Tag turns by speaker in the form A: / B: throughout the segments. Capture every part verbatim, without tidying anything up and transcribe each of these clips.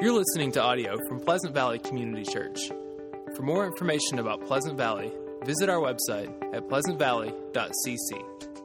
A: You're listening to audio from Pleasant Valley Community Church. For more information about Pleasant Valley, visit our website at pleasant valley dot c c.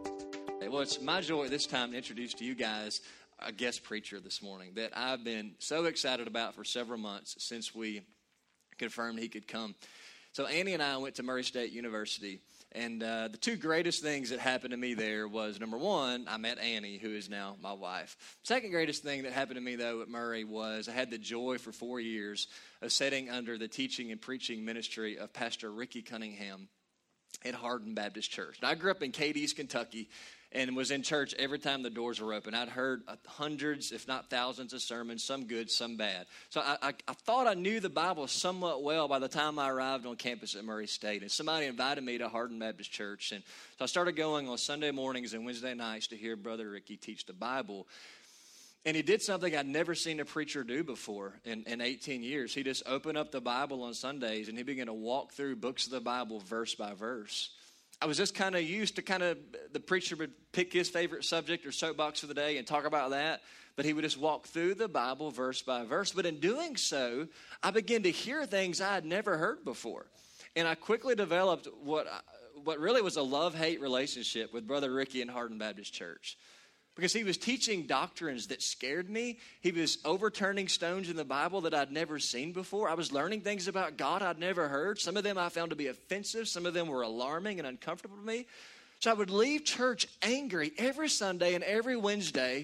B: Well, it's my joy at this time to introduce to you guys a guest preacher this morning that I've been so excited about for several months since we confirmed he could come. So Annie and I went to Murray State University, and uh, the two greatest things that happened to me there was, number one, I met Annie, who is now my wife. Second greatest thing that happened to me, though, at Murray was I had the joy for four years of sitting under the teaching and preaching ministry of Pastor Ricky Cunningham at Hardin Baptist Church. Now, I grew up in Cadiz, Kentucky, and was in church every time the doors were open. I'd heard hundreds, if not thousands, of sermons, some good, some bad. So I, I, I thought I knew the Bible somewhat well by the time I arrived on campus at Murray State. And somebody invited me to Hardin Baptist Church. And so I started going on Sunday mornings and Wednesday nights to hear Brother Ricky teach the Bible. And he did something I'd never seen a preacher do before in, in eighteen years. He just opened up the Bible on Sundays, and he began to walk through books of the Bible verse by verse. I was just kind of used to kind of, the preacher would pick his favorite subject or soapbox for the day and talk about that, but he would just walk through the Bible verse by verse. But in doing so, I began to hear things I had never heard before. And I quickly developed what, what really was a love-hate relationship with Brother Ricky in Hardin Baptist Church. Because he was teaching doctrines that scared me. He was overturning stones in the Bible that I'd never seen before. I was learning things about God I'd never heard. Some of them I found to be offensive. Some of them were alarming and uncomfortable to me. So I would leave church angry every Sunday and every Wednesday.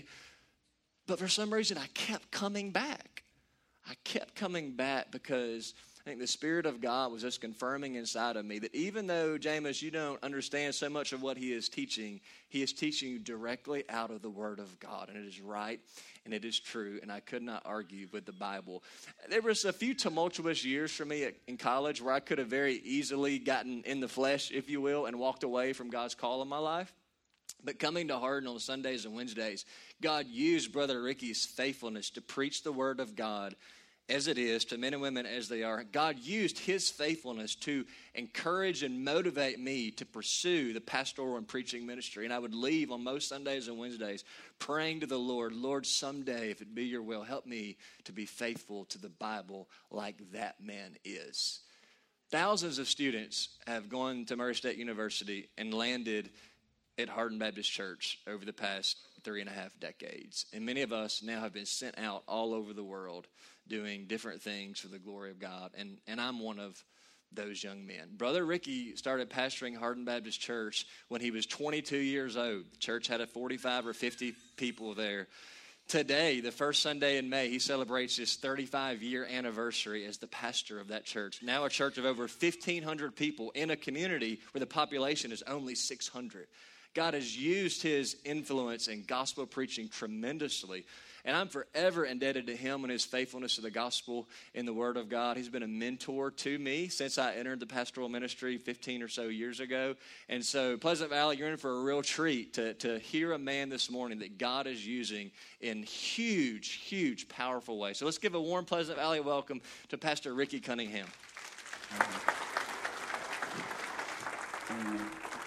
B: But for some reason, I kept coming back. I kept coming back because I think the Spirit of God was just confirming inside of me that even though, Jameis, you don't understand so much of what he is teaching, he is teaching you directly out of the Word of God. And it is right and it is true. And I could not argue with the Bible. There was a few tumultuous years for me in college where I could have very easily gotten in the flesh, if you will, and walked away from God's call in my life. But coming to Hardin on Sundays and Wednesdays, God used Brother Ricky's faithfulness to preach the Word of God as it is, to men and women as they are. God used his faithfulness to encourage and motivate me to pursue the pastoral and preaching ministry. And I would leave on most Sundays and Wednesdays praying to the Lord, Lord, someday, if it be your will, help me to be faithful to the Bible like that man is. Thousands of students have gone to Murray State University and landed at Hardin Baptist Church over the past three and a half decades. And many of us now have been sent out all over the world doing different things for the glory of God. And, and I'm one of those young men. Brother Ricky started pastoring Hardin Baptist Church when he was twenty-two years old. The church had a forty-five or fifty people there. Today, the first Sunday in May, he celebrates his thirty-five-year anniversary as the pastor of that church. Now a church of over fifteen hundred people in a community where the population is only six hundred. God has used his influence in gospel preaching tremendously. And I'm forever indebted to him and his faithfulness to the gospel in the Word of God. He's been a mentor to me since I entered the pastoral ministry fifteen or so years ago. And so, Pleasant Valley, you're in for a real treat to, to hear a man this morning that God is using in huge, huge, powerful ways. So let's give a warm Pleasant Valley welcome to Pastor Ricky Cunningham.
C: Amen.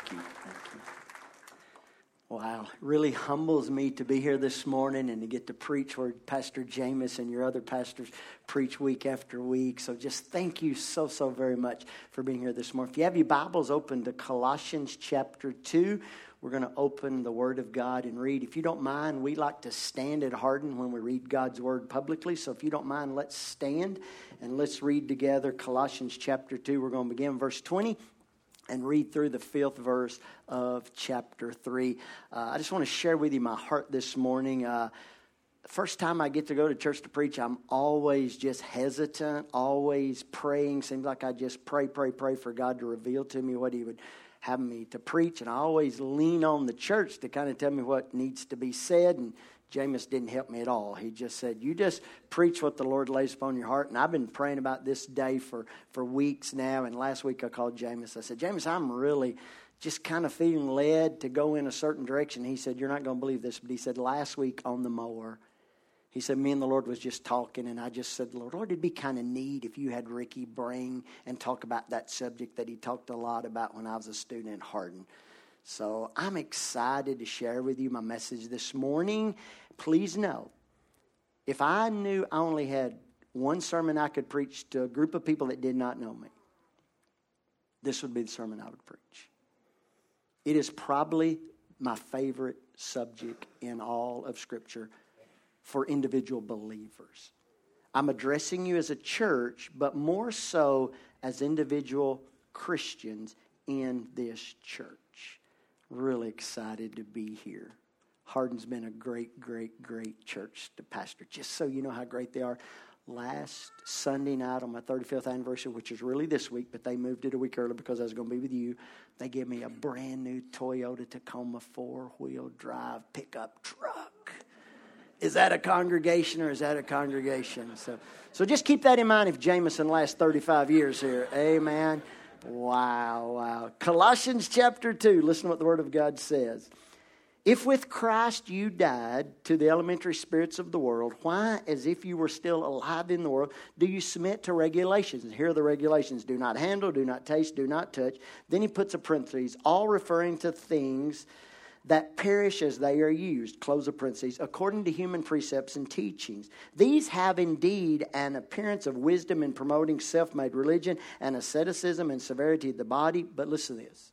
C: Wow, it really humbles me to be here this morning and to get to preach where Pastor Jameis and your other pastors preach week after week. So just thank you so, so very much for being here this morning. If you have your Bibles open to Colossians chapter two, we're going to open the Word of God and read. If you don't mind, we like to stand at Hardin when we read God's Word publicly. So if you don't mind, let's stand and let's read together Colossians chapter two. We're going to begin verse twenty. And read through the fifth verse of chapter three. Uh, I just want to share with you my heart this morning. Uh, first time I get to go to church to preach, I'm always just hesitant, always praying. Seems like I just pray, pray, pray for God to reveal to me what he would have me to preach. And I always lean on the church to kind of tell me what needs to be said. And Jameis didn't help me at all. He just said, you just preach what the Lord lays upon your heart. And I've been praying about this day for, for weeks now. And last week I called Jameis. I said, Jameis, I'm really just kind of feeling led to go in a certain direction. He said, you're not going to believe this. But he said, last week on the mower, he said, me and the Lord was just talking. And I just said, Lord, Lord, it'd be kind of neat if you had Ricky bring and talk about that subject that he talked a lot about when I was a student at Hardin. So I'm excited to share with you my message this morning. Please know, if I knew I only had one sermon I could preach to a group of people that did not know me, this would be the sermon I would preach. It is probably my favorite subject in all of Scripture for individual believers. I'm addressing you as a church, but more so as individual Christians in this church. Really excited to be here. Hardin's been a great, great, great church to pastor. Just so you know how great they are. Last Sunday night on my thirty-fifth anniversary, which is really this week, but they moved it a week early because I was going to be with you. They gave me a brand new Toyota Tacoma four-wheel drive pickup truck. Is that a congregation or is that a congregation? So, so just keep that in mind if Jameson lasts thirty-five years here. Amen. Wow, wow. Colossians chapter two. Listen to what the Word of God says. If with Christ you died to the elementary spirits of the world, why, as if you were still alive in the world, do you submit to regulations? And here are the regulations. Do not handle, do not taste, do not touch. Then he puts a parenthesis, all referring to things that perish as they are used, close of parentheses, according to human precepts and teachings. These have indeed an appearance of wisdom in promoting self-made religion and asceticism and severity of the body. But listen to this.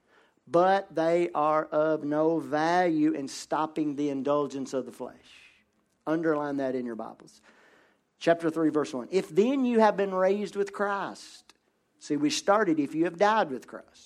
C: But they are of no value in stopping the indulgence of the flesh. Underline that in your Bibles. Chapter three, verse one. If then you have been raised with Christ. See, we started, if you have died with Christ.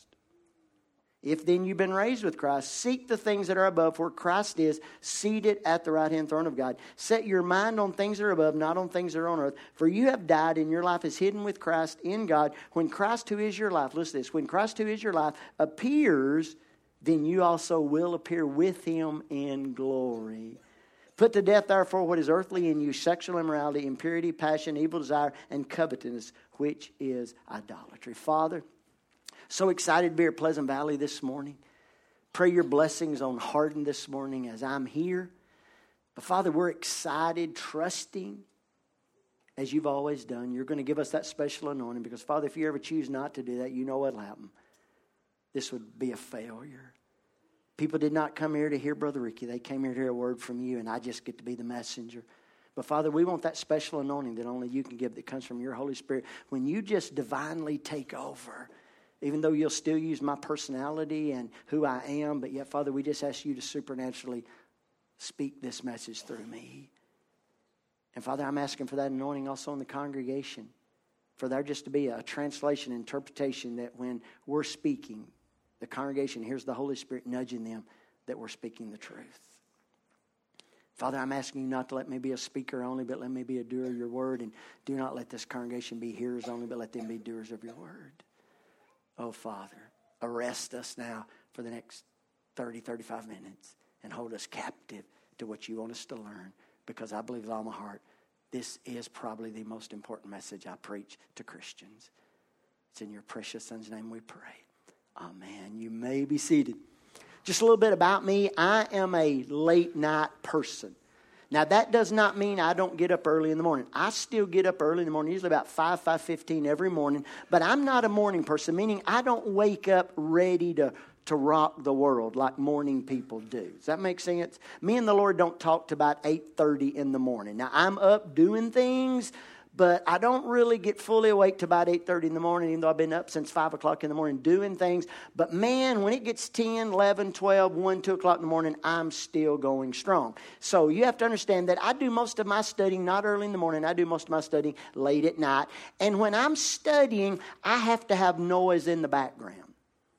C: If then you've been raised with Christ, seek the things that are above where Christ is, seated at the right-hand throne of God. Set your mind on things that are above, not on things that are on earth. For you have died, and your life is hidden with Christ in God. When Christ, who is your life, listen to this, when Christ, who is your life, appears, then you also will appear with him in glory. Put to death, therefore, what is earthly in you, sexual immorality, impurity, passion, evil desire, and covetousness, which is idolatry. Father, so excited to be here at Pleasant Valley this morning. Pray your blessings on Hardin this morning as I'm here. But Father, we're excited, trusting, as you've always done. You're going to give us that special anointing because, Father, if you ever choose not to do that, you know what'll happen. This would be a failure. People did not come here to hear Brother Ricky. They came here to hear a word from you, and I just get to be the messenger. But, Father, we want that special anointing that only you can give that comes from your Holy Spirit. When you just divinely take over, even though you'll still use my personality and who I am, but yet, Father, we just ask you to supernaturally speak this message through me. And, Father, I'm asking for that anointing also in the congregation, for there just to be a translation, interpretation that when we're speaking, the congregation hears the Holy Spirit nudging them that we're speaking the truth. Father, I'm asking you not to let me be a speaker only, but let me be a doer of your word, and do not let this congregation be hearers only, but let them be doers of your word. Oh, Father, arrest us now for the next thirty, thirty-five minutes and hold us captive to what you want us to learn, because I believe with all my heart, this is probably the most important message I preach to Christians. It's in your precious Son's name we pray. Amen. You may be seated. Just a little bit about me. I am a late night person. Now, that does not mean I don't get up early in the morning. I still get up early in the morning, usually about five, five fifteen every morning. But I'm not a morning person, meaning I don't wake up ready to, to rock the world like morning people do. Does that make sense? Me and the Lord don't talk to about eight thirty in the morning. Now, I'm up doing things, but I don't really get fully awake to about eight thirty in the morning, even though I've been up since five o'clock in the morning doing things. But man, when it gets ten, eleven, twelve, one, two o'clock in the morning, I'm still going strong. So you have to understand that I do most of my studying not early in the morning. I do most of my studying late at night. And when I'm studying, I have to have noise in the background.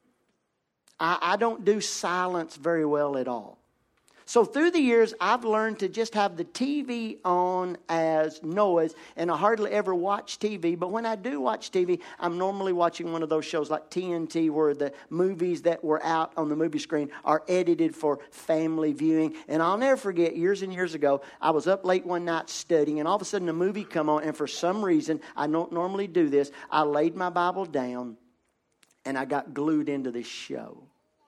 C: I, I don't do silence very well at all. So through the years, I've learned to just have the T V on as noise, and I hardly ever watch T V. But when I do watch T V, I'm normally watching one of those shows like T N T, where the movies that were out on the movie screen are edited for family viewing. And I'll never forget, years and years ago, I was up late one night studying, and all of a sudden a movie come on, and for some reason, I don't normally do this, I laid my Bible down, and I got glued into this show.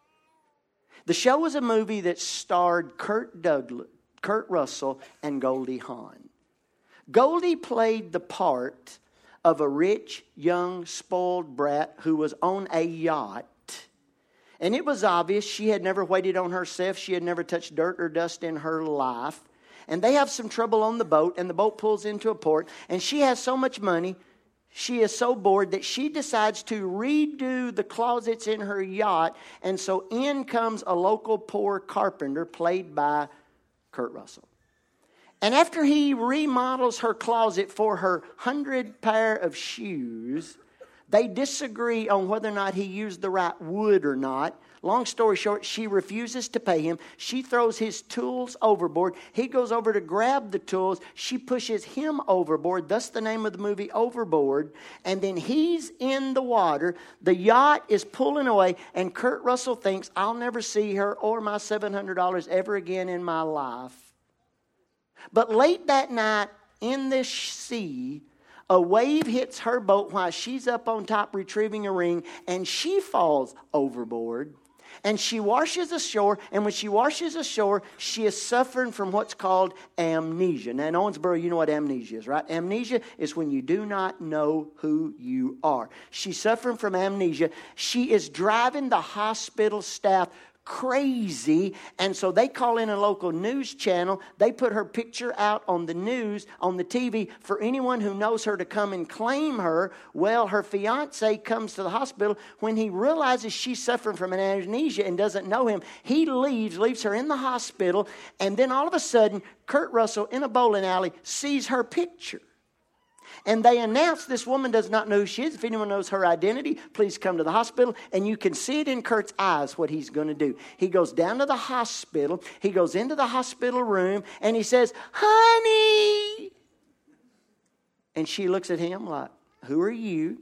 C: The show was a movie that starred Kurt Douglas, Kurt Russell and Goldie Hawn. Goldie played the part of a rich, young, spoiled brat who was on a yacht. And it was obvious she had never waited on herself. She had never touched dirt or dust in her life. and they have some trouble on the boat, and the boat pulls into a port, and she has so much money, she is so bored that she decides to redo the closets in her yacht, and so in comes a local poor carpenter played by Kurt Russell. And after he remodels her closet for her hundred pair of shoes, they disagree on whether or not he used the right wood or not. Long story short, she refuses to pay him. She throws his tools overboard. He goes over to grab the tools. She pushes him overboard. Thus the name of the movie, Overboard. And then he's in the water. The yacht is pulling away. And Kurt Russell thinks, I'll never see her or my seven hundred dollars ever again in my life. But late that night in this sea, a wave hits her boat while she's up on top retrieving a ring, and she falls overboard. And she washes ashore, and when she washes ashore, she is suffering from what's called amnesia. Now, in Owensboro, you know what amnesia is, right? Amnesia is when you do not know who you are. She's suffering from amnesia. She is driving the hospital staff crazy, and so they call in a local news channel. They put her picture out on the news, on the T V, for anyone who knows her to come and claim her. Well, her fiance comes to the hospital. When he realizes she's suffering from an amnesia and doesn't know him, he leaves, leaves her in the hospital, and then all of a sudden, Kurt Russell in a bowling alley sees her picture. And they announce this woman does not know who she is. If anyone knows her identity, please come to the hospital. And you can see it in Kurt's eyes what he's going to do. He goes down to the hospital. He goes into the hospital room and he says, honey. And she looks at him like, who are you?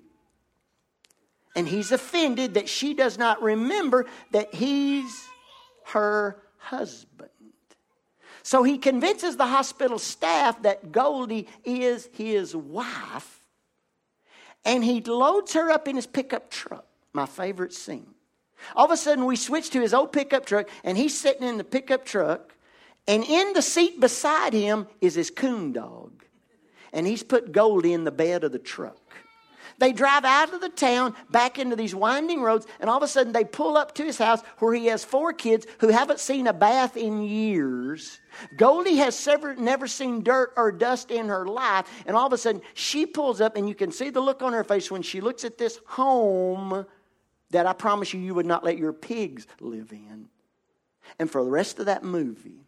C: And he's offended that she does not remember that he's her husband. So he convinces the hospital staff that Goldie is his wife. And he loads her up in his pickup truck. My favorite scene. All of a sudden we switch to his old pickup truck. And he's sitting in the pickup truck. And in the seat beside him is his coon dog. And he's put Goldie in the bed of the truck. They drive out of the town, back into these winding roads, and all of a sudden they pull up to his house where he has four kids who haven't seen a bath in years. Goldie has sever, never seen dirt or dust in her life, and all of a sudden she pulls up, and you can see the look on her face when she looks at this home that I promise you you would not let your pigs live in. And for the rest of that movie,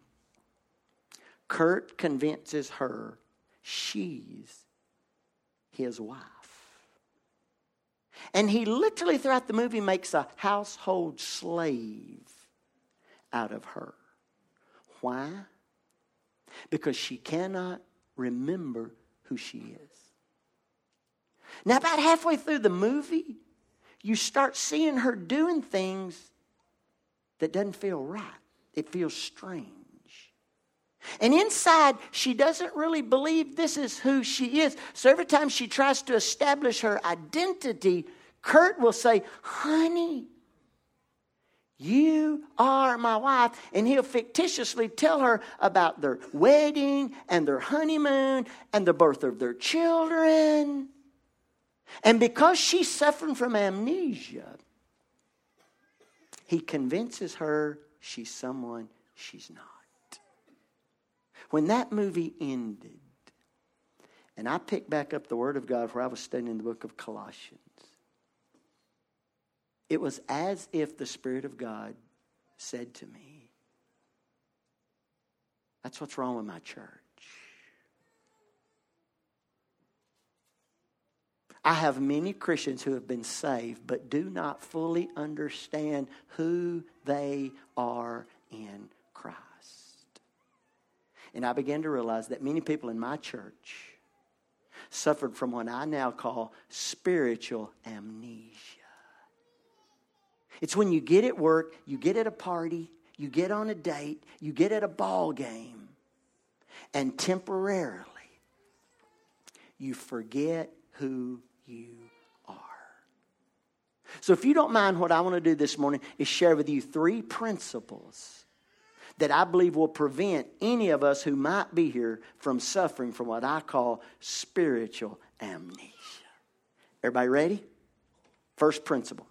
C: Kurt convinces her she's his wife. And he literally throughout the movie makes a household slave out of her. Why? Because she cannot remember who she is. Now about halfway through the movie, you start seeing her doing things that doesn't feel right. It feels strange. And inside, she doesn't really believe this is who she is. So every time she tries to establish her identity, Kurt will say, honey, you are my wife. And he'll fictitiously tell her about their wedding and their honeymoon and the birth of their children. And because she's suffering from amnesia, he convinces her she's someone she's not. When that movie ended, and I picked back up the Word of God where I was studying the book of Colossians, it was as if the Spirit of God said to me, that's what's wrong with my church. I have many Christians who have been saved but do not fully understand who they are in Christ. And I began to realize that many people in my church suffered from what I now call spiritual amnesia. It's when you get at work, you get at a party, you get on a date, you get at a ball game, and temporarily you forget who you are. So if you don't mind, what I want to do this morning is share with you three principles that I believe will prevent any of us who might be here from suffering from what I call spiritual amnesia. Everybody ready? First principle.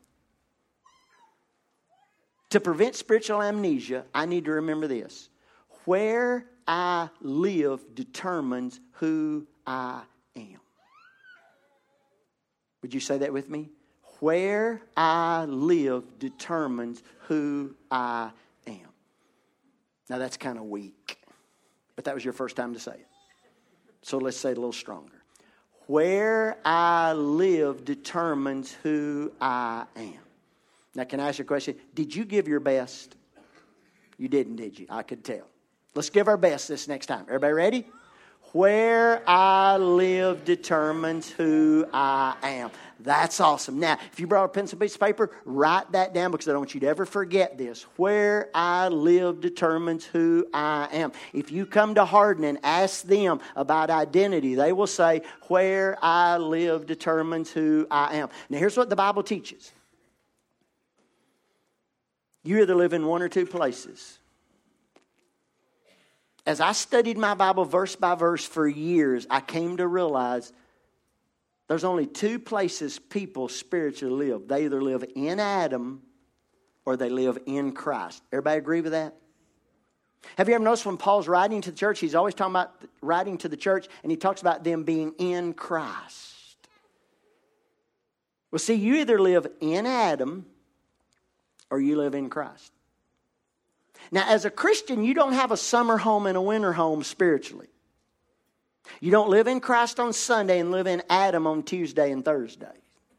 C: To prevent spiritual amnesia, I need to remember this. Where I live determines who I am. Would you say that with me? Where I live determines who I am. Now that's kind of weak, but that was your first time to say it. So let's say it a little stronger. Where I live determines who I am. Now can I ask you a question? Did you give your best? You didn't, did you? I could tell. Let's give our best this next time. Everybody ready? Where I live determines who I am. That's awesome. Now, if you brought a pencil, piece of paper, write that down because I don't want you to ever forget this. Where I live determines who I am. If you come to Hardin and ask them about identity, they will say, where I live determines who I am. Now, here's what the Bible teaches. You either live in one or two places. As I studied my Bible verse by verse for years, I came to realize there's only two places people spiritually live. They either live in Adam or they live in Christ. Everybody agree with that? Have you ever noticed when Paul's writing to the church, he's always talking about writing to the church, and he talks about them being in Christ. Well, see, you either live in Adam or you live in Christ. Now, as a Christian, you don't have a summer home and a winter home spiritually. You don't live in Christ on Sunday and live in Adam on Tuesday and Thursday.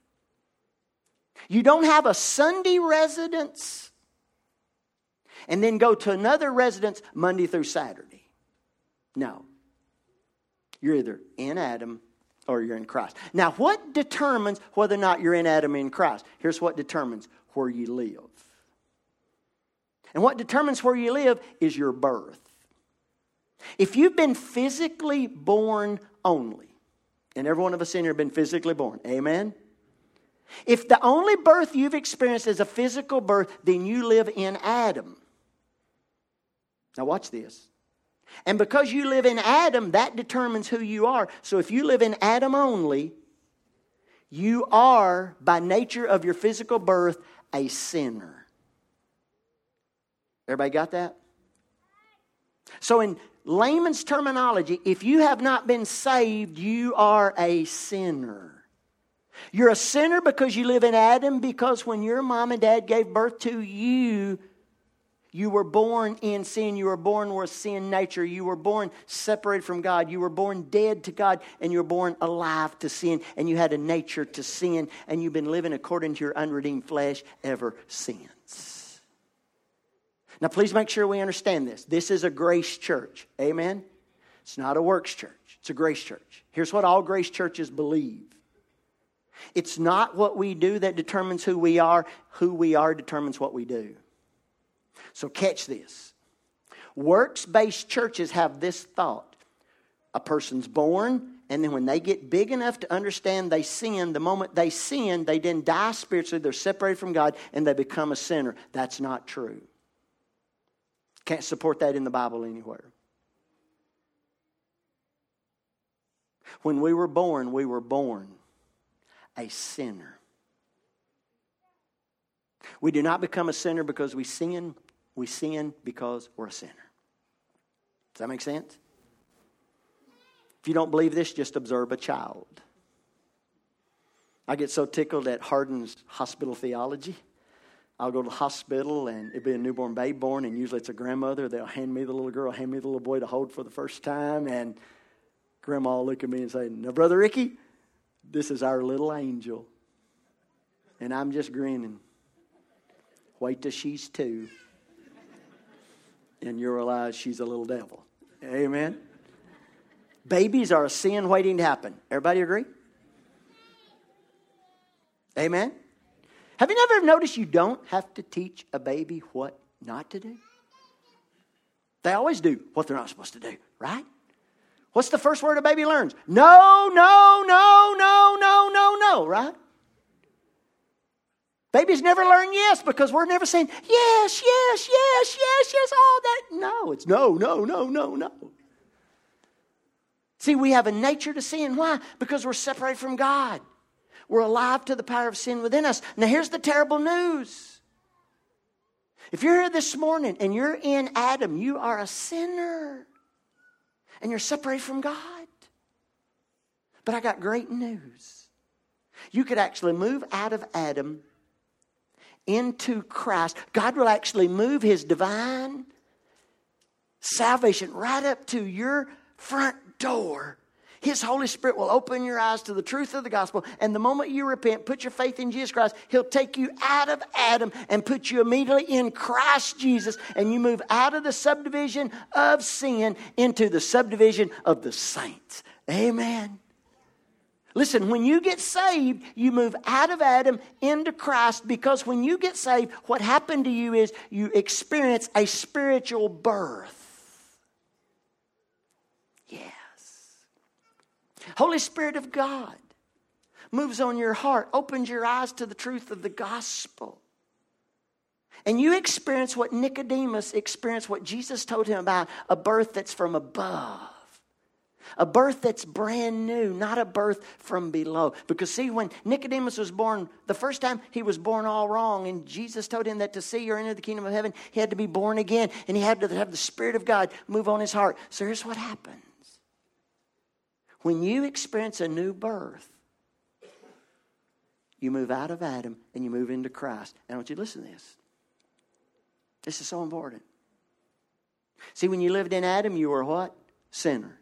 C: You don't have a Sunday residence and then go to another residence Monday through Saturday. No. You're either in Adam or you're in Christ. Now, what determines whether or not you're in Adam or in Christ? Here's what determines where you live. And what determines where you live is your birth. If you've been physically born only, and every one of us in here have been physically born, amen? If the only birth you've experienced is a physical birth, then you live in Adam. Now watch this. And because you live in Adam, that determines who you are. So if you live in Adam only, you are, by nature of your physical birth, a sinner. Everybody got that? So in layman's terminology, if you have not been saved, you are a sinner. You're a sinner because you live in Adam, because when your mom and dad gave birth to you, you were born in sin. You were born with sin nature. You were born separated from God. You were born dead to God, and you were born alive to sin. And you had a nature to sin, and you've been living according to your unredeemed flesh ever since. Now, please make sure we understand this. This is a grace church. Amen? It's not a works church. It's a grace church. Here's what all grace churches believe. It's not what we do that determines who we are. Who we are determines what we do. So catch this. Works-based churches have this thought. A person's born, and then when they get big enough to understand they sin, the moment they sin, they then die spiritually. They're separated from God, and they become a sinner. That's not true. Can't support that in the Bible anywhere. When we were born, we were born a sinner. We do not become a sinner because we sin. We sin because we're a sinner. Does that make sense? If you don't believe this, just observe a child. I get so tickled at Hardin's hospital theology. I'll go to the hospital and it'll be a newborn baby born, and usually it's a grandmother. They'll hand me the little girl, hand me the little boy to hold for the first time, and grandma will look at me and say, "Now, Brother Ricky, this is our little angel." And I'm just grinning. Wait till she's two, and you'll realize she's a little devil. Amen? Babies are a sin waiting to happen. Everybody agree? Amen? Have you never noticed you don't have to teach a baby what not to do? They always do what they're not supposed to do, right? What's the first word a baby learns? No, no, no, no, no, no, no, right? Babies never learn yes because we're never saying yes, yes, yes, yes, yes, all that. No, it's no, no, no, no, no. See, we have a nature to sin. Why? Because we're separated from God. We're alive to the power of sin within us. Now, here's the terrible news. If you're here this morning and you're in Adam, you are a sinner. and you're separated from God. But I got great news. You could actually move out of Adam into Christ. God will actually move His divine salvation right up to your front door. His Holy Spirit will open your eyes to the truth of the gospel. And the moment you repent, put your faith in Jesus Christ, He'll take you out of Adam and put you immediately in Christ Jesus. And you move out of the subdivision of sin into the subdivision of the saints. Amen. Listen, when you get saved, you move out of Adam into Christ, because when you get saved, what happened to you is you experience a spiritual birth. Yes. Holy Spirit of God moves on your heart, opens your eyes to the truth of the gospel. And you experience what Nicodemus experienced, what Jesus told him about, a birth that's from above. A birth that's brand new, not a birth from below. Because see, when Nicodemus was born, the first time he was born all wrong. And Jesus told him that to see or enter the kingdom of heaven, he had to be born again. And he had to have the Spirit of God move on his heart. So here's what happens. When you experience a new birth, you move out of Adam and you move into Christ. And I want you to listen to this. This is so important. See, when you lived in Adam, you were what? Sinner.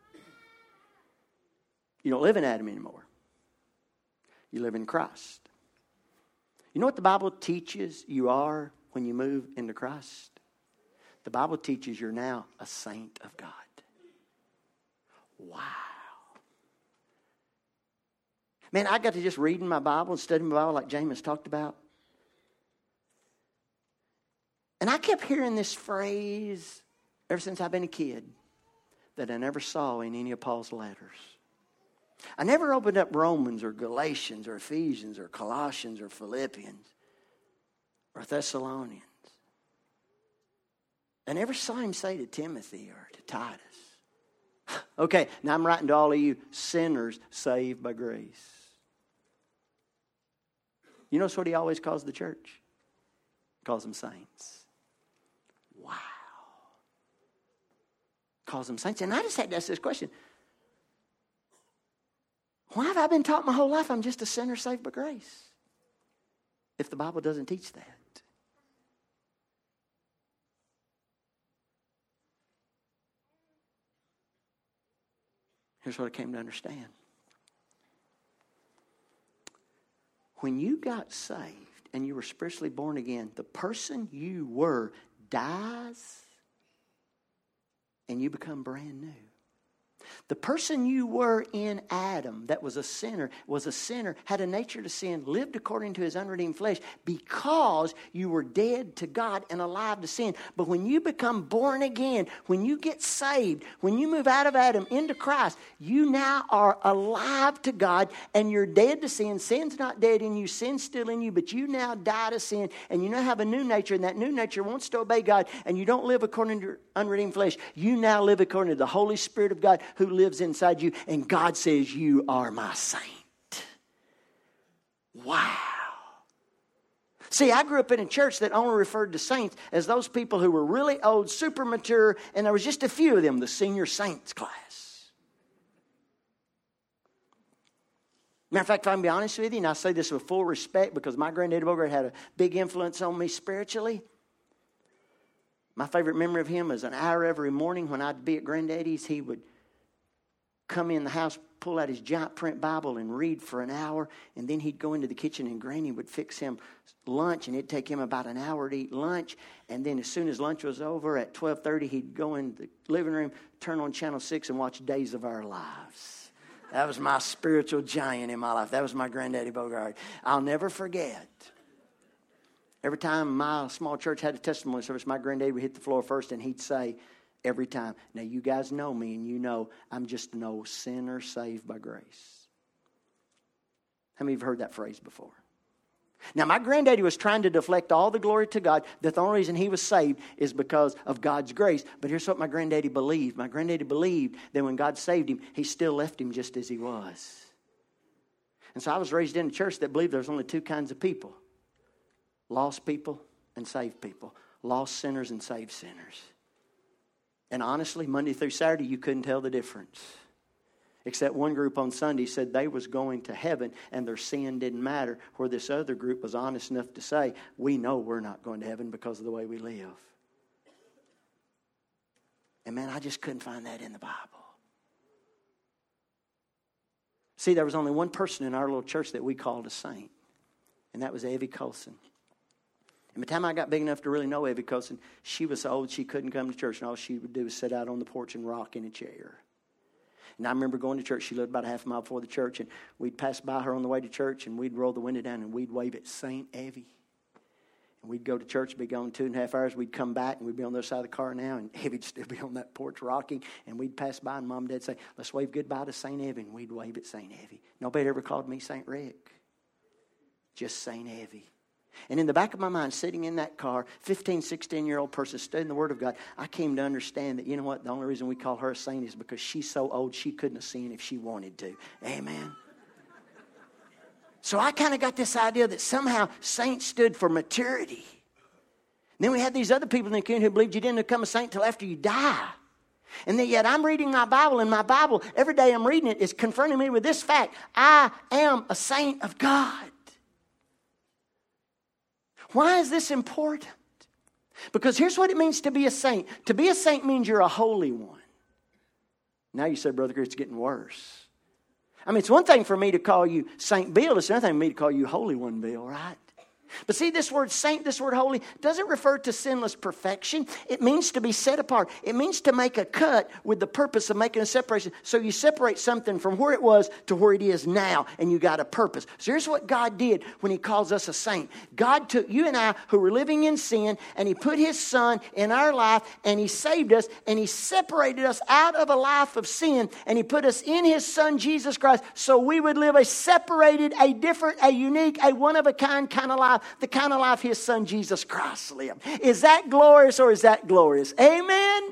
C: You don't live in Adam anymore. You live in Christ. You know what the Bible teaches you are when you move into Christ? The Bible teaches you're now a saint of God. Wow. Man, I got to just reading my Bible and studying my Bible like James talked about. And I kept hearing this phrase ever since I've been a kid that I never saw in any of Paul's letters. I never opened up Romans or Galatians or Ephesians or Colossians or Philippians or Thessalonians. I never saw him say to Timothy or to Titus. Okay, now I'm writing to all of you sinners saved by grace. You notice what he always calls the church? He calls them saints. Wow. Calls them saints. And I just had to ask this question. Why have I been taught my whole life I'm just a sinner saved by grace? If the Bible doesn't teach that. Here's what I came to understand. When you got saved and you were spiritually born again, the person you were dies and you become brand new. The person you were in Adam that was a sinner, was a sinner, had a nature to sin, lived according to his unredeemed flesh because you were dead to God and alive to sin. But when you become born again, when you get saved, when you move out of Adam into Christ, you now are alive to God and you're dead to sin. Sin's not dead in you, sin's still in you, but you now die to sin and you now have a new nature, and that new nature wants to obey God, and you don't live according to your unredeemed flesh. You now live according to the Holy Spirit of God who lives inside you, and God says, you are my saint. Wow. See, I grew up in a church that only referred to saints as those people who were really old, super mature, and there was just a few of them, the senior saints class. Matter of fact, if I can be honest with you, and I say this with full respect because my granddaddy Bogart had a big influence on me spiritually. My favorite memory of him is an hour every morning when I'd be at Granddaddy's, he would come in the house, pull out his giant print Bible and read for an hour. And then he'd go into the kitchen and Granny would fix him lunch, and it'd take him about an hour to eat lunch. And then as soon as lunch was over at twelve thirty, he'd go in the living room, turn on Channel six and watch Days of Our Lives. That was my spiritual giant in my life. That was my Granddaddy Bogart. I'll never forget. Every time my small church had a testimony service, my granddaddy would hit the floor first and he'd say, every time, now you guys know me and you know I'm just an old sinner saved by grace. How many of you have heard that phrase before? Now my granddaddy was trying to deflect all the glory to God, that the only reason he was saved is because of God's grace. But here's what my granddaddy believed. My granddaddy believed that when God saved him, he still left him just as he was. And so I was raised in a church that believed there's only two kinds of people. Lost people and saved people. Lost sinners and saved sinners. And honestly, Monday through Saturday, you couldn't tell the difference. Except one group on Sunday said they was going to heaven and their sin didn't matter, where this other group was honest enough to say, we know we're not going to heaven because of the way we live. And man, I just couldn't find that in the Bible. See, there was only one person in our little church that we called a saint, and that was Evie Colson. And by the time I got big enough to really know Evie Colson, she was so old she couldn't come to church, and all she would do was sit out on the porch and rock in a chair. And I remember going to church. She lived about a half a mile before the church, and we'd pass by her on the way to church, and we'd roll the window down, and we'd wave at Saint Evie. And we'd go to church, be gone two and a half hours. We'd come back, and we'd be on the other side of the car now, and Evie'd still be on that porch rocking. And we'd pass by, and Mom and Dad say, let's wave goodbye to Saint Evie. And we'd wave at Saint Evie. Nobody ever called me Saint Rick. Just Saint Evie. And in the back of my mind, sitting in that car, fifteen, sixteen-year-old person studying the Word of God, I came to understand that, you know what, the only reason we call her a saint is because she's so old she couldn't have seen if she wanted to. Amen. So I kind of got this idea that somehow saints stood for maturity. And then we had these other people in the community who believed you didn't become a saint until after you die. And then yet I'm reading my Bible, and my Bible, every day I'm reading it, is confronting me with this fact. I am a saint of God. Why is this important? Because here's what it means to be a saint. To be a saint means you're a holy one. Now you say, Brother Greer, it's getting worse. I mean, it's one thing for me to call you Saint Bill. It's another thing for me to call you Holy One Bill, right? But see, this word saint, this word holy, doesn't refer to sinless perfection. It means to be set apart. It means to make a cut with the purpose of making a separation. So you separate something from where it was to where it is now, and you got a purpose. So here's what God did when He calls us a saint. God took you and I who were living in sin, and He put His Son in our life, and He saved us, and He separated us out of a life of sin, and He put us in His Son, Jesus Christ, so we would live a separated, a different, a unique, a one-of-a-kind kind of life. The kind of life His Son Jesus Christ lived. Is that glorious or is that glorious? Amen?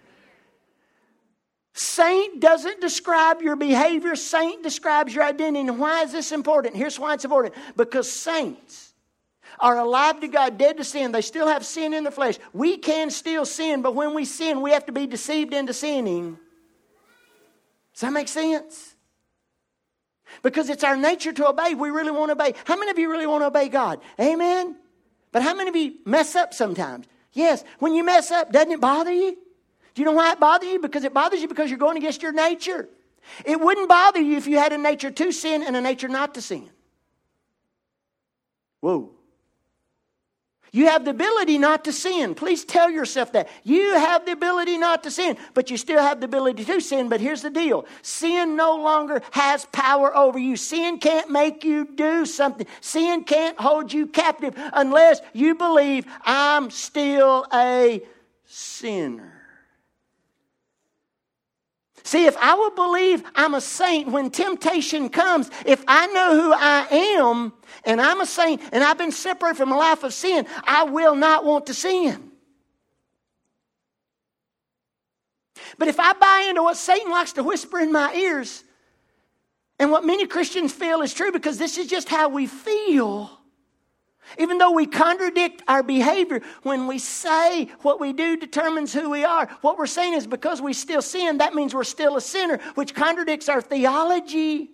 C: Saint doesn't describe your behavior. Saint describes your identity. And why is this important? Here's why it's important. Because saints are alive to God, dead to sin. They still have sin in the flesh. We can still sin, but when we sin, we have to be deceived into sinning. Does that make sense? Because it's our nature to obey. We really want to obey. How many of you really want to obey God? Amen? But how many of you mess up sometimes? Yes. When you mess up, doesn't it bother you? Do you know why it bothers you? Because it bothers you because you're going against your nature. It wouldn't bother you if you had a nature to sin and a nature not to sin. Whoa. You have the ability not to sin. Please tell yourself that. You have the ability not to sin, but you still have the ability to sin. But here's the deal. Sin no longer has power over you. Sin can't make you do something. Sin can't hold you captive unless you believe I'm still a sinner. See, if I will believe I'm a saint when temptation comes, if I know who I am and I'm a saint and I've been separated from a life of sin, I will not want to sin. But if I buy into what Satan likes to whisper in my ears and what many Christians feel is true because this is just how we feel, even though we contradict our behavior, when we say what we do determines who we are, what we're saying is because we still sin, that means we're still a sinner, which contradicts our theology.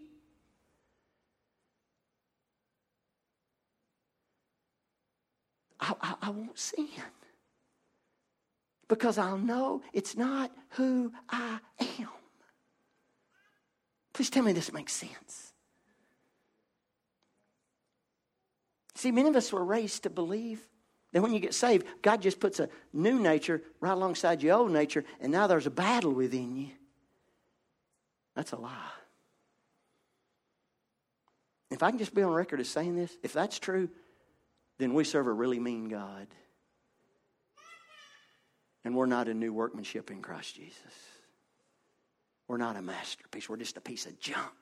C: I, I, I won't sin because I'll know it's not who I am. Please tell me this makes sense. See, many of us were raised to believe that when you get saved, God just puts a new nature right alongside your old nature, and now there's a battle within you. That's a lie. If I can just be on record as saying this, if that's true, then we serve a really mean God. And we're not a new workmanship in Christ Jesus. We're not a masterpiece. We're just a piece of junk.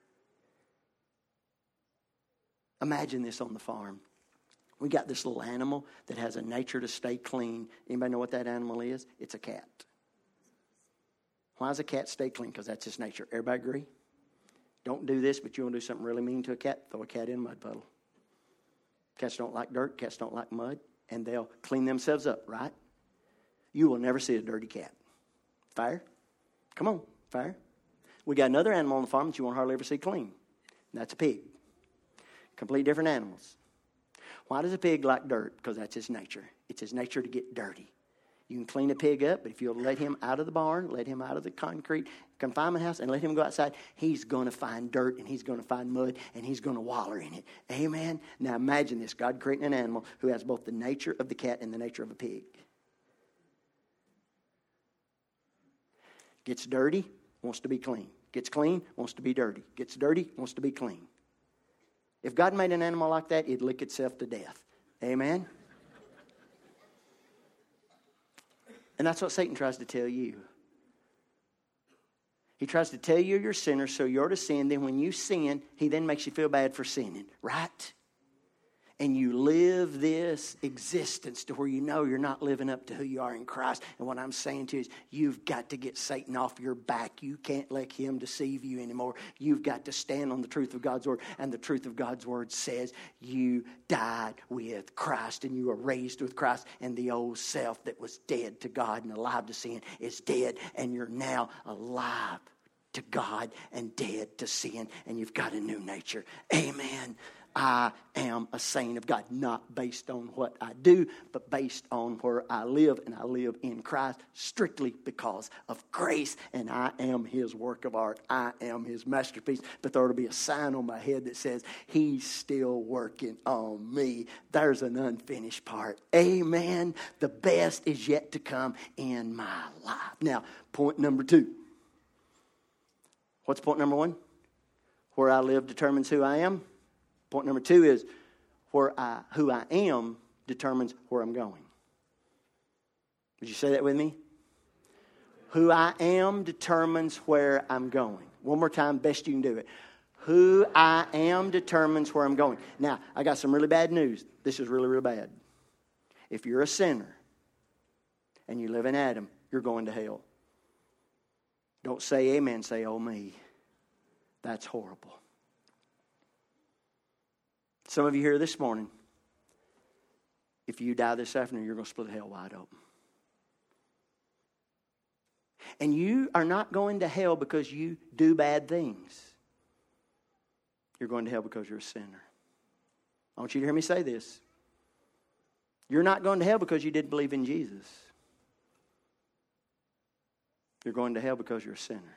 C: Imagine this on the farm. We got this little animal that has a nature to stay clean. Anybody know what that animal is? It's a cat. Why does a cat stay clean? Because that's its nature. Everybody agree? Don't do this, but you want to do something really mean to a cat? Throw a cat in a mud puddle. Cats don't like dirt. Cats don't like mud. And they'll clean themselves up, right? You will never see a dirty cat. Fair? Come on, fair? We got another animal on the farm that you won't hardly ever see clean. And that's a pig. Completely different animals. Why does a pig like dirt? Because that's his nature. It's his nature to get dirty. You can clean a pig up, but if you'll let him out of the barn, let him out of the concrete confinement house, and let him go outside, he's going to find dirt, and he's going to find mud, and he's going to waller in it. Amen? Now imagine this. God creating an animal who has both the nature of the cat and the nature of a pig. Gets dirty, wants to be clean. Gets clean, wants to be dirty. Gets dirty, wants to be clean. If God made an animal like that, it'd lick itself to death. Amen? And that's what Satan tries to tell you. He tries to tell you you're a sinner, so you're to sin. Then when you sin, he then makes you feel bad for sinning. Right? And you live this existence to where you know you're not living up to who you are in Christ. And what I'm saying to you is you've got to get Satan off your back. You can't let him deceive you anymore. You've got to stand on the truth of God's word. And the truth of God's word says you died with Christ and you were raised with Christ. And the old self that was dead to God and alive to sin is dead. And you're now alive to God and dead to sin. And you've got a new nature. Amen. I am a saint of God, not based on what I do, but based on where I live, and I live in Christ strictly because of grace, and I am his work of art. I am his masterpiece, but there ought to be a sign on my head that says, he's still working on me. There's an unfinished part. Amen. The best is yet to come in my life. Now, point number two. What's point number one? Where I live determines who I am. Point number two is where I, who I am determines where I'm going. Would you say that with me? Who I am determines where I'm going. One more time, best you can do it. Who I am determines where I'm going. Now, I got some really bad news. This is really, really bad. If you're a sinner and you live in Adam, you're going to hell. Don't say amen, say oh me. That's horrible. Some of you here this morning, if you die this afternoon, you're going to split hell wide open. And you are not going to hell because you do bad things. You're going to hell because you're a sinner. I want you to hear me say this. You're not going to hell because you didn't believe in Jesus. You're going to hell because you're a sinner.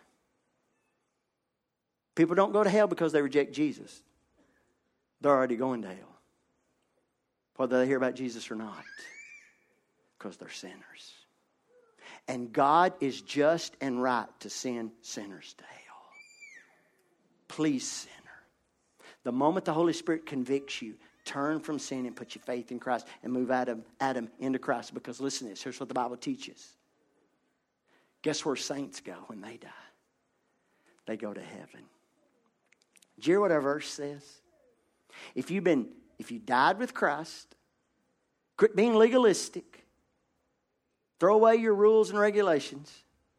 C: People don't go to hell because they reject Jesus. They're already going to hell. Whether they hear about Jesus or not. Because they're sinners. And God is just and right to send sinners to hell. Please, sinner. The moment the Holy Spirit convicts you, turn from sin and put your faith in Christ and move Adam, Adam into Christ. Because listen to this. Here's what the Bible teaches. Guess where saints go when they die? They go to heaven. Do you hear what our verse says? If you've been, if you died with Christ, quit being legalistic, throw away your rules and regulations.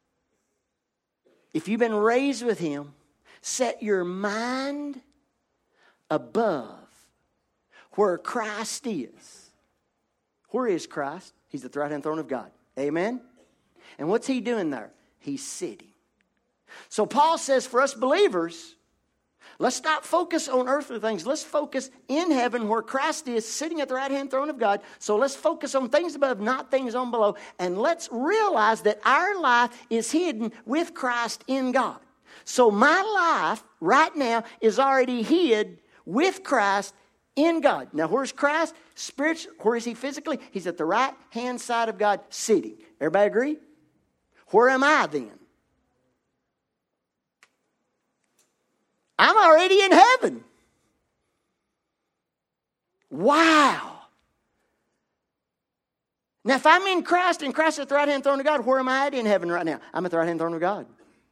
C: If you've been raised with Him, set your mind above where Christ is. Where is Christ? He's at the right hand throne of God. Amen? And what's He doing there? He's sitting. So Paul says for us believers, let's not focus on earthly things. Let's focus in heaven where Christ is sitting at the right-hand throne of God. So let's focus on things above, not things on below. And let's realize that our life is hidden with Christ in God. So my life right now is already hid with Christ in God. Now where's Christ? Spiritually, where is He physically? He's at the right-hand side of God sitting. Everybody agree? Where am I then? I'm already in heaven. Wow. Now, if I'm in Christ and Christ is at the right-hand throne of God, where am I at in heaven right now? I'm at the right-hand throne of God.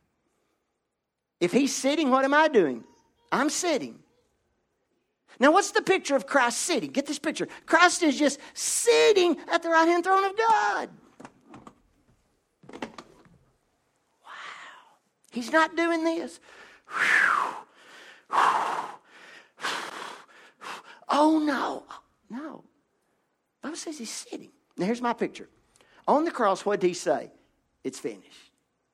C: If He's sitting, what am I doing? I'm sitting. Now, what's the picture of Christ sitting? Get this picture. Christ is just sitting at the right-hand throne of God. Wow. He's not doing this. Whew. Oh no, no. The Bible says He's sitting. Now here's my picture. On the cross, what did He say? It's finished.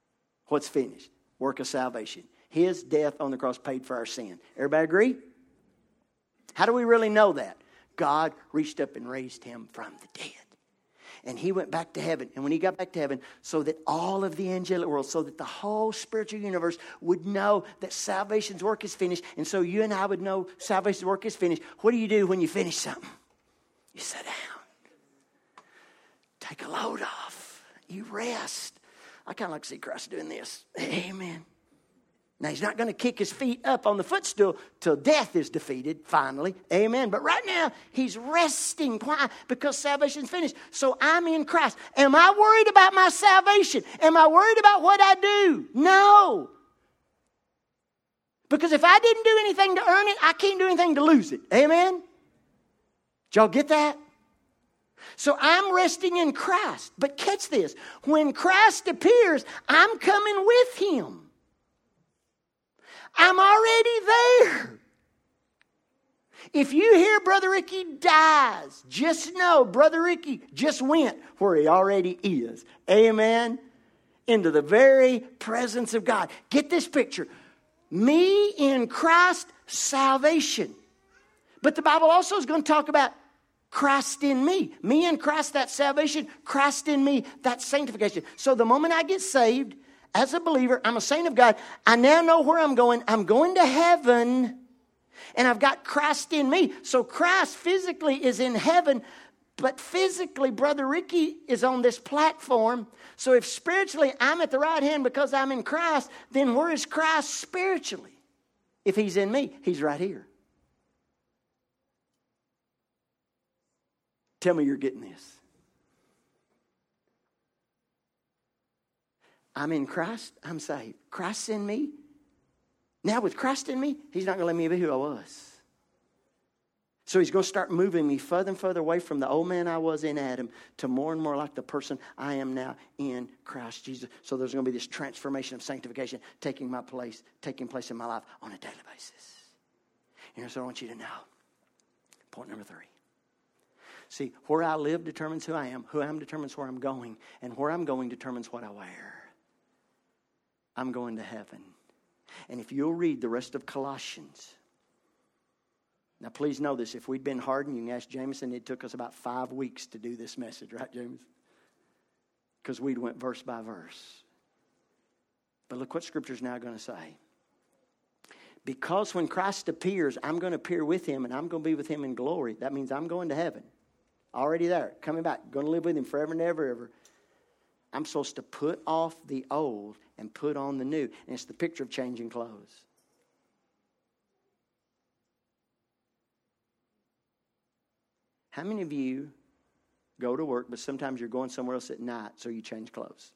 C: What's finished? Work of salvation. His death on the cross paid for our sin. Everybody agree? How do we really know that? God reached up and raised him from the dead. And he went back to heaven. And when he got back to heaven, so that all of the angelic world, so that the whole spiritual universe would know that salvation's work is finished. And so you and I would know salvation's work is finished. What do you do when you finish something? You sit down. Take a load off. You rest. I kind of like to see Christ doing this. Amen. Now, he's not going to kick his feet up on the footstool till death is defeated, finally. Amen. But right now, he's resting. Why? Because salvation's finished. So I'm in Christ. Am I worried about my salvation? Am I worried about what I do? No. Because if I didn't do anything to earn it, I can't do anything to lose it. Amen. Did y'all get that? So I'm resting in Christ. But catch this. When Christ appears, I'm coming with him. I'm already there. If you hear Brother Ricky dies, just know Brother Ricky just went where he already is. Amen. Into the very presence of God. Get this picture. Me in Christ, salvation. But the Bible also is going to talk about Christ in me. Me in Christ, that's salvation. Christ in me, that's sanctification. So the moment I get saved, as a believer, I'm a saint of God. I now know where I'm going. I'm going to heaven. And I've got Christ in me. So Christ physically is in heaven. But physically, Brother Ricky is on this platform. So if spiritually I'm at the right hand because I'm in Christ, then where is Christ spiritually? If he's in me, he's right here. Tell me you're getting this. I'm in Christ, I'm saved. Christ's in me. Now with Christ in me, he's not going to let me be who I was. So he's going to start moving me further and further away from the old man I was in Adam to more and more like the person I am now in Christ Jesus. So there's going to be this transformation of sanctification taking my place, taking place in my life on a daily basis. And here's what I want you to know. Point number three. See, where I live determines who I am. Who I am determines where I'm going. And where I'm going determines what I wear. I'm going to heaven. And if you'll read the rest of Colossians. Now, please know this. If we'd been hardened, you can ask Jameson. It took us about five weeks to do this message. Right, James? Because we'd went verse by verse. But look what Scripture's now going to say. Because when Christ appears, I'm going to appear with him. And I'm going to be with him in glory. That means I'm going to heaven. Already there. Coming back. Going to live with him forever and ever, ever. I'm supposed to put off the old and put on the new. And it's the picture of changing clothes. How many of you go to work, but sometimes you're going somewhere else at night, so you change clothes?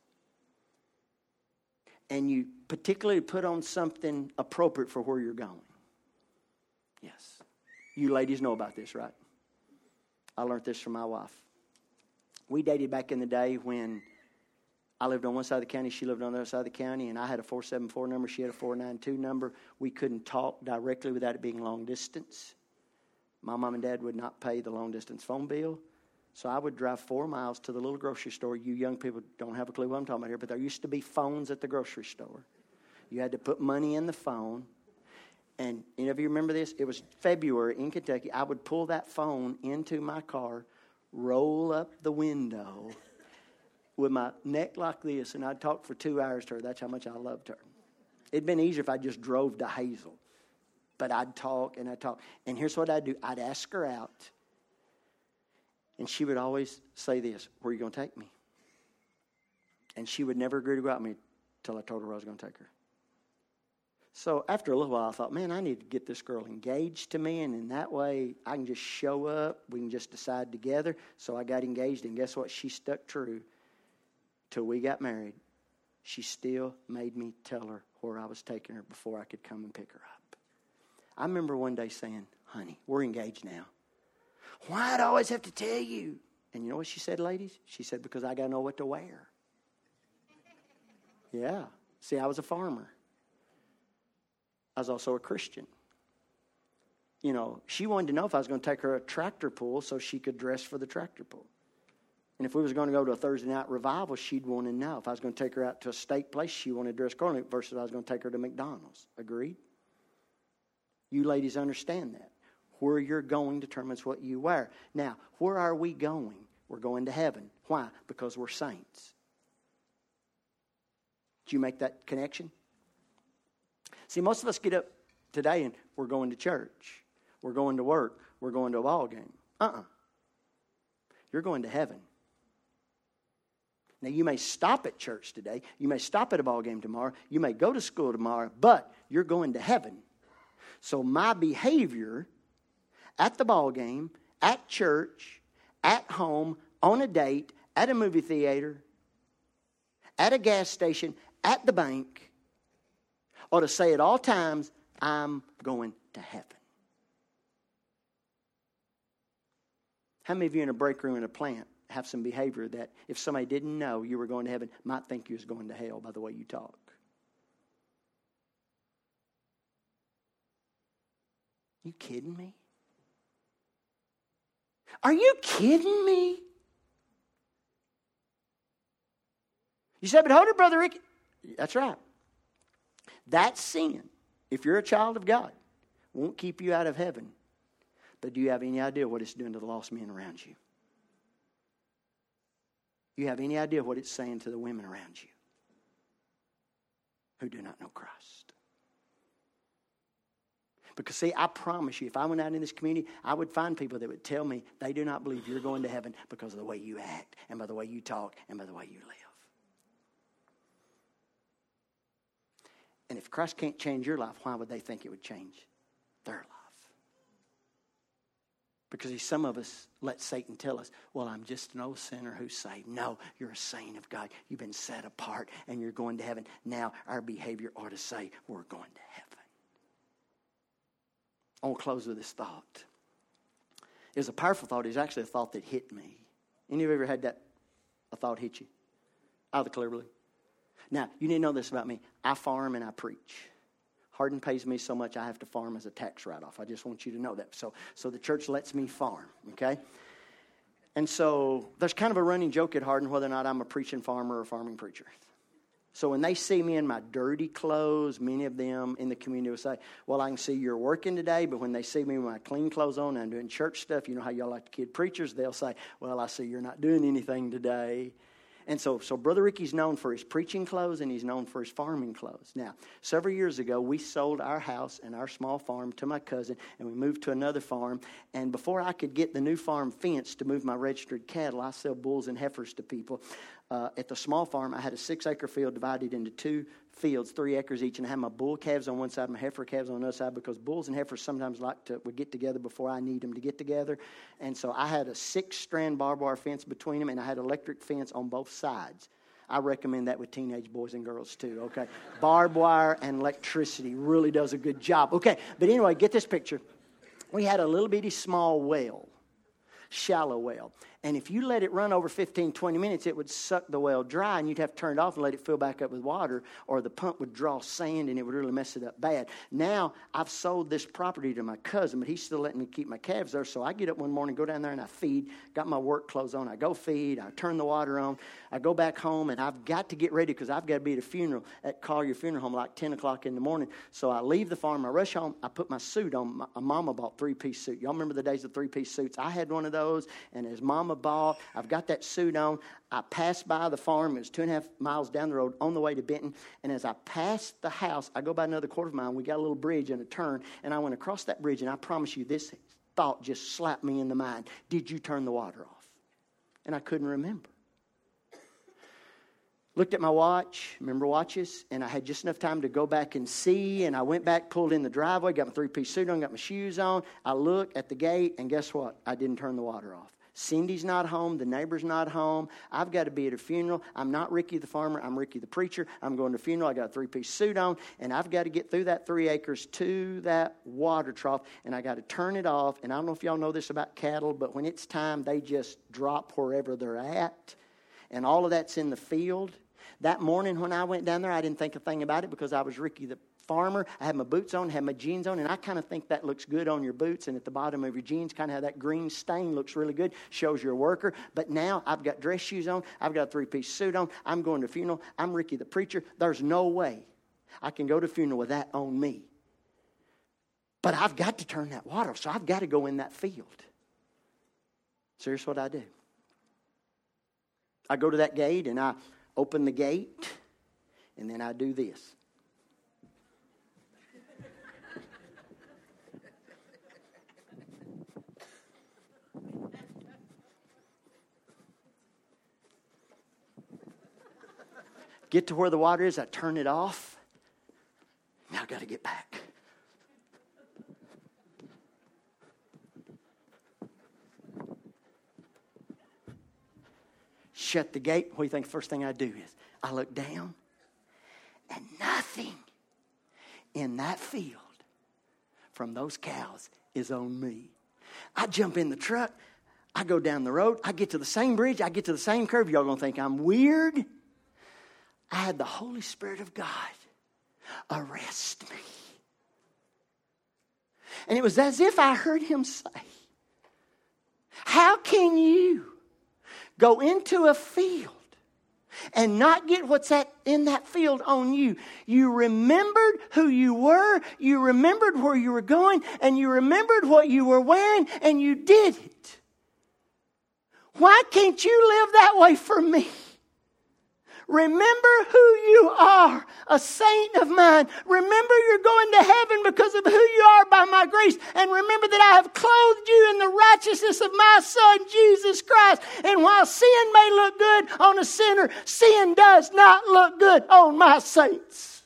C: And you particularly put on something appropriate for where you're going? Yes. You ladies know about this, right? I learned this from my wife. We dated back in the day when I lived on one side of the county, she lived on the other side of the county, and I had a four seven four number, she had a four nine two number. We couldn't talk directly without it being long distance. My mom and dad would not pay the long distance phone bill, so I would drive four miles to the little grocery store. You young people don't have a clue what I'm talking about here, but there used to be phones at the grocery store. You had to put money in the phone, and any of you remember this? It was February in Kentucky. I would pull that phone into my car, roll up the window with my neck like this, and I'd talk for two hours to her. That's how much I loved her. It'd been easier if I just drove to Hazel. But I'd talk and I'd talk. And here's what I'd do. I'd ask her out. And she would always say this, where are you going to take me? And she would never agree to go out with me until I told her I was going to take her. So after a little while, I thought, man, I need to get this girl engaged to me. And in that way, I can just show up. We can just decide together. So I got engaged. And guess what? She stuck true. Till we got married, she still made me tell her where I was taking her before I could come and pick her up. I remember one day saying, honey, we're engaged now. Why do I always have to tell you? And you know what she said, ladies? She said, because I got to know what to wear. Yeah. See, I was a farmer. I was also a Christian. You know, she wanted to know if I was going to take her a tractor pull so she could dress for the tractor pull. And if we was going to go to a Thursday night revival, she'd want to know. If I was going to take her out to a steak place, she wanted to dress accordingly versus I was going to take her to McDonald's. Agreed? You ladies understand that. Where you're going determines what you wear. Now, where are we going? We're going to heaven. Why? Because we're saints. Did you make that connection? See, most of us get up today and we're going to church. We're going to work. We're going to a ball game. Uh-uh. You're going to heaven. Now, you may stop at church today. You may stop at a ball game tomorrow. You may go to school tomorrow, but you're going to heaven. So my behavior at the ball game, at church, at home, on a date, at a movie theater, at a gas station, at the bank, ought to say at all times, I'm going to heaven. How many of you in a break room in a plant have some behavior that if somebody didn't know you were going to heaven, might think you was going to hell by the way you talk? You kidding me? Are you kidding me? You said, but hold it, Brother Ricky. That's right. That sin, if you're a child of God, won't keep you out of heaven. But do you have any idea what it's doing to the lost men around you? You have any idea what it's saying to the women around you who do not know Christ? Because, see, I promise you, if I went out in this community, I would find people that would tell me they do not believe you're going to heaven because of the way you act and by the way you talk and by the way you live. And if Christ can't change your life, why would they think it would change their life? Because see, some of us let Satan tell us, well, I'm just an old sinner who's saved. No, you're a saint of God. You've been set apart and you're going to heaven. Now our behavior ought to say we're going to heaven. I want to close with this thought. It was a powerful thought. It was actually a thought that hit me. Any of you ever had that a thought hit you? Out of the clear blue. Now, you need to know this about me. I farm and I preach. Hardin pays me so much I have to farm as a tax write-off. I just want you to know that. So, so the church lets me farm, okay? And so there's kind of a running joke at Hardin whether or not I'm a preaching farmer or a farming preacher. So when they see me in my dirty clothes, many of them in the community will say, well, I can see you're working today. But when they see me with my clean clothes on and I'm doing church stuff, you know how y'all like to kid preachers, they'll say, well, I see you're not doing anything today. And so, so Brother Ricky's known for his preaching clothes and he's known for his farming clothes. Now, several years ago, we sold our house and our small farm to my cousin and we moved to another farm. And before I could get the new farm fence to move my registered cattle, I sell bulls and heifers to people. Uh, at the small farm, I had a six-acre field divided into two fields, three acres each, and I had my bull calves on one side, my heifer calves on the other side, because bulls and heifers sometimes like to would get together before I need them to get together. And so I had a six-strand barbed wire fence between them, and I had electric fence on both sides. I recommend that with teenage boys and girls too, okay? Barbed wire and electricity really does a good job. Okay, but anyway, get this picture. We had a little bitty small well, shallow well. And if you let it run over fifteen, twenty minutes, it would suck the well dry and you'd have to turn it off and let it fill back up with water, or the pump would draw sand and it would really mess it up bad. Now, I've sold this property to my cousin, but he's still letting me keep my calves there. So I get up one morning, go down there and I feed, got my work clothes on. I go feed, I turn the water on. I go back home and I've got to get ready because I've got to be at a funeral at Collier Funeral Home like ten o'clock in the morning. So I leave the farm, I rush home, I put my suit on. My, my mama bought three-piece suit. Y'all remember the days of three-piece suits? I had one of those, and as mama bought, I've got that suit on. I passed by the farm. It was two and a half miles down the road on the way to Benton. And as I passed the house, I go by another quarter of a mile. We got a little bridge and a turn. And I went across that bridge, and I promise you, this thought just slapped me in the mind. Did you turn the water off? And I couldn't remember. Looked at my watch, remember watches, and I had just enough time to go back and see, and I went back, pulled in the driveway, got my three-piece suit on, got my shoes on. I look at the gate, and guess what? I didn't turn the water off. Cindy's not home. The neighbor's not home. I've got to be at a funeral. I'm not Ricky the farmer. I'm Ricky the preacher. I'm going to a funeral. I got a three-piece suit on, and I've got to get through that three acres to that water trough, and I got to turn it off. And I don't know if y'all know this about cattle, but when it's time, they just drop wherever they're at, and all of that's in the field. That morning when I went down there, I didn't think a thing about it because I was Ricky the farmer. I have my boots on, have my jeans on, and I kind of think that looks good on your boots, and at the bottom of your jeans kind of have that green stain, looks really good, shows you're a worker. But now I've got dress shoes on, I've got a three-piece suit on, I'm going to a funeral, I'm Ricky the preacher. There's no way I can go to a funeral with that on me. But I've got to turn that water off, so I've got to go in that field. So here's what I do. I go to that gate, and I open the gate, and then I do this. Get to where the water is, I turn it off. Now I've got to get back. Shut the gate. What do you think the first thing I do is? I look down, and nothing in that field from those cows is on me. I jump in the truck. I go down the road. I get to the same bridge. I get to the same curve. Y'all gonna think I'm weird? I had the Holy Spirit of God arrest me. And it was as if I heard him say, how can you go into a field and not get what's at, in that field on you? You remembered who you were, you remembered where you were going, and you remembered what you were wearing, and you did it. Why can't you live that way for me? Remember who you are, a saint of mine. Remember you're going to heaven because of who you are by my grace. And remember that I have clothed you in the righteousness of my Son, Jesus Christ. And while sin may look good on a sinner, sin does not look good on my saints.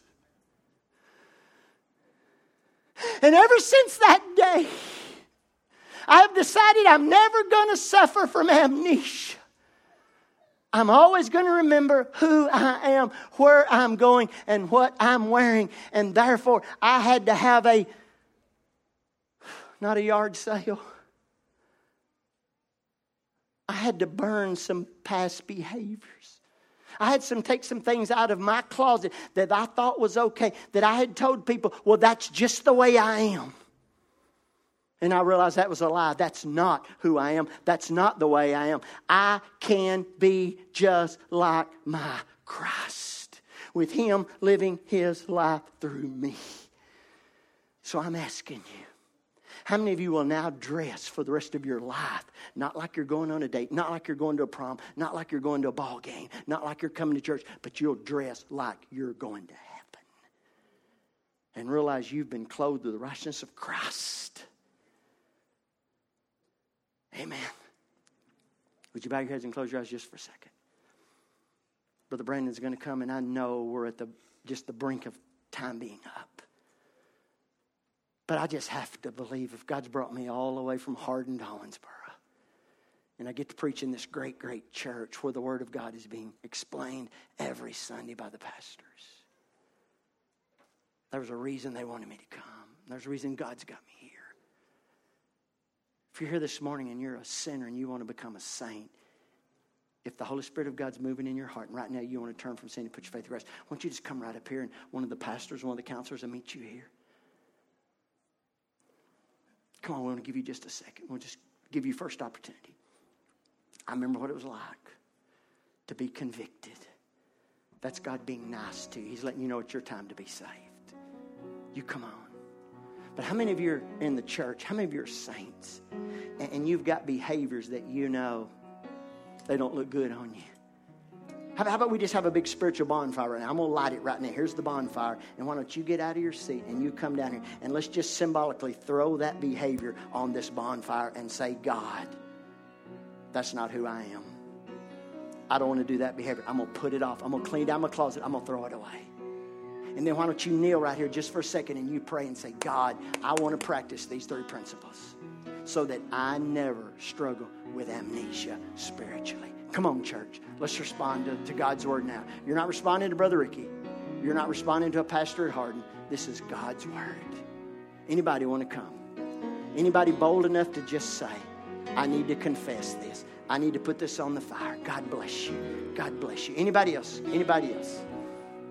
C: And ever since that day, I've decided I'm never going to suffer from amnesia. I'm always going to remember who I am, where I'm going, and what I'm wearing. And therefore, I had to have a, not a yard sale. I had to burn some past behaviors. I had to take some things out of my closet that I thought was okay, that I had told people, well, that's just the way I am. And I realized that was a lie. That's not who I am. That's not the way I am. I can be just like my Christ, with him living his life through me. So I'm asking you, how many of you will now dress for the rest of your life? Not like you're going on a date, not like you're going to a prom, not like you're going to a ball game, not like you're coming to church, but you'll dress like you're going to heaven. And realize you've been clothed with the righteousness of Christ. Amen. Would you bow your heads and close your eyes just for a second? Brother Brandon's going to come, and I know we're at the just the brink of time being up. But I just have to believe if God's brought me all the way from Hardin to Owensboro, and I get to preach in this great, great church where the Word of God is being explained every Sunday by the pastors. There was a reason they wanted me to come. There's a reason God's got me here. If you're here this morning and you're a sinner and you want to become a saint, if the Holy Spirit of God's moving in your heart, and right now you want to turn from sin and put your faith in Christ, why don't you just come right up here and one of the pastors, one of the counselors will meet you here. Come on, we want to give you just a second. We'll just give you first opportunity. I remember what it was like to be convicted. That's God being nice to you. He's letting you know it's your time to be saved. You come on. But how many of you are in the church? How many of you are saints? And, and you've got behaviors that you know they don't look good on you. How, how about we just have a big spiritual bonfire right now? I'm going to light it right now. Here's the bonfire. And why don't you get out of your seat and you come down here. And let's just symbolically throw that behavior on this bonfire and say, God, that's not who I am. I don't want to do that behavior. I'm going to put it off. I'm going to clean down my closet. I'm going to throw it away. And then why don't you kneel right here just for a second and you pray and say, God, I want to practice these three principles so that I never struggle with amnesia spiritually. Come on, church. Let's respond to, to God's word now. You're not responding to Brother Ricky. You're not responding to a pastor at Hardin. This is God's word. Anybody want to come? Anybody bold enough to just say, I need to confess this. I need to put this on the fire. God bless you. God bless you. Anybody else? Anybody else?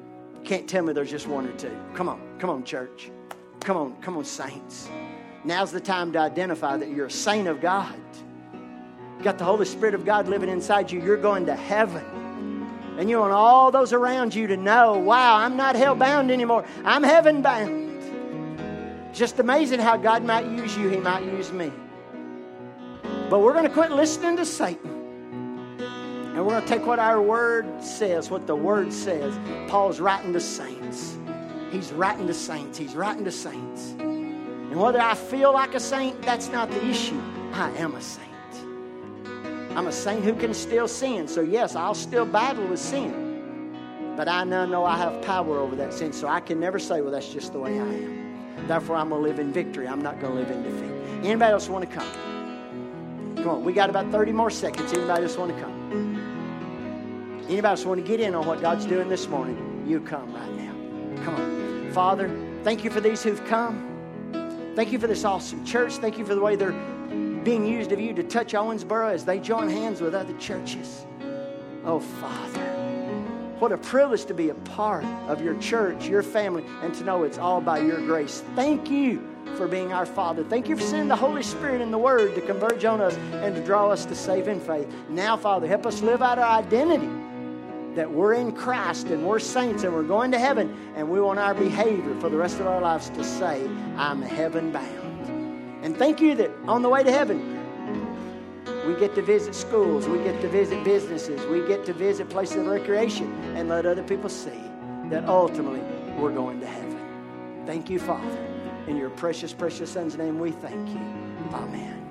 C: can't tell me there's just one or two. Come on. Come on, church. Come on. Come on, saints. Now's the time to identify that you're a saint of God. You got the Holy Spirit of God living inside you. You're going to heaven. And you want all those around you to know, wow, I'm not hell-bound anymore. I'm heaven-bound. Just amazing how God might use you. He might use me. But we're going to quit listening to Satan. And we're going to take what our Word says, what the Word says. Paul's writing to saints. He's writing to saints. He's writing to saints. And whether I feel like a saint, that's not the issue. I am a saint. I'm a saint who can still sin. So yes, I'll still battle with sin. But I now know I have power over that sin. So I can never say, well, that's just the way I am. Therefore, I'm going to live in victory. I'm not going to live in defeat. Anybody else want to come? Come on, we got about thirty more seconds. Anybody else want to come? Anybody else want to get in on what God's doing this morning? You come right now. Come on. Father, thank you for these who've come. Thank you for this awesome church. Thank you for the way they're being used of you to touch Owensboro as they join hands with other churches. Oh, Father, what a privilege to be a part of your church, your family, and to know it's all by your grace. Thank you for being our Father. Thank you for sending the Holy Spirit and the Word to converge on us and to draw us to saving faith. Now, Father, help us live out our identity that we're in Christ and we're saints and we're going to heaven, and we want our behavior for the rest of our lives to say, I'm heaven bound. And thank you that on the way to heaven, we get to visit schools, we get to visit businesses, we get to visit places of recreation and let other people see that ultimately we're going to heaven. Thank you, Father. In your precious, precious Son's name we thank you. Amen.